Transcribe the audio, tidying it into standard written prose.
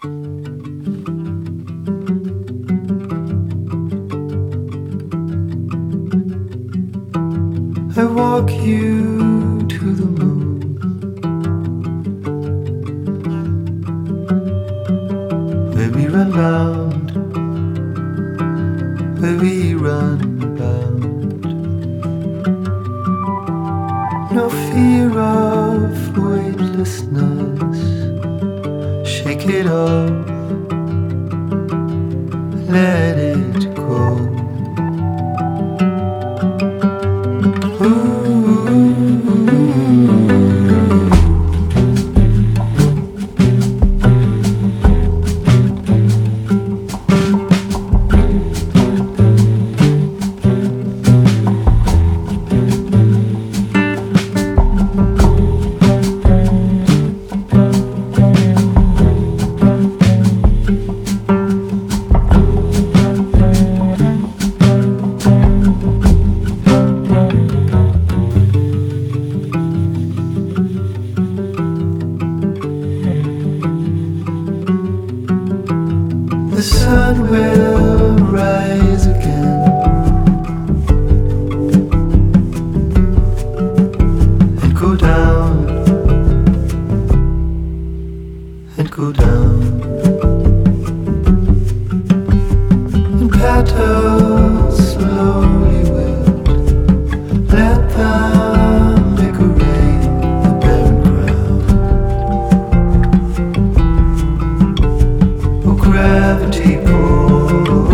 I walk you to the moon. Where we run round, where we run round. No fear of weightlessness. Shake it off, let it go. The sun will rise again and go down and go down, and petals slowly wilt. Let them decorate the barren ground. Oh, gravity pulls